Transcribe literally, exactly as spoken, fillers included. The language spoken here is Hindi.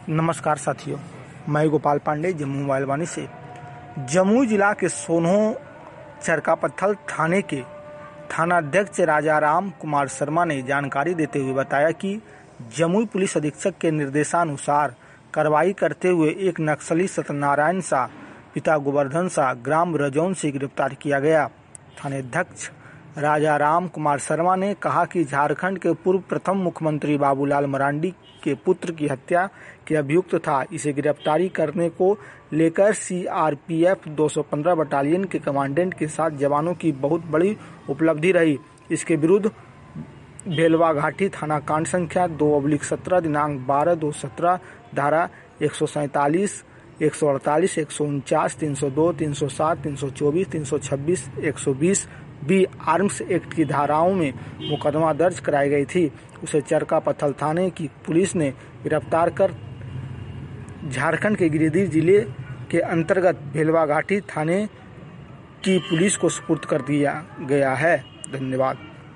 नमस्कार साथियों, मैं गोपाल पांडे जम्मू मोबाइल वाणी से। जमुई जिला के सोनहो चरकापत्थल थाने के थानाध्यक्ष राजाराम कुमार शर्मा ने जानकारी देते हुए बताया कि जमुई पुलिस अधीक्षक के निर्देशानुसार कार्रवाई करते हुए एक नक्सली सत्यनारायण शाह पिता गोवर्धन शाह ग्राम रजौन से गिरफ्तार किया गया। थानाध्यक्ष राजाराम कुमार शर्मा ने कहा कि झारखंड के पूर्व प्रथम मुख्यमंत्री बाबूलाल मरांडी के पुत्र की हत्या के अभियुक्त था। इसे गिरफ्तारी करने को लेकर सीआरपीएफ दो सौ पंद्रह बटालियन के कमांडेंट के साथ जवानों की बहुत बड़ी उपलब्धि रही। इसके विरुद्ध बेलवा-घाटी थाना कांड संख्या दो अब्लिक सत्रह दिनांक बारह दो सत्रह धारा एक सौ सैंतालीस, एक सौ अड़तालीस, एक सौ उनचास, तीन सौ दो, तीन सौ सात, तीन सौ चौबीस, तीन सौ छब्बीस, एक सौ बीस बी आर्म्स एक्ट की धाराओं में मुकदमा दर्ज कराई गई थी। उसे चरकापत्थल थाने की पुलिस ने गिरफ्तार कर झारखंड के गिरिडीह जिले के अंतर्गत बेलवा-घाटी थाने की पुलिस को सुपुर्द कर दिया गया है। धन्यवाद।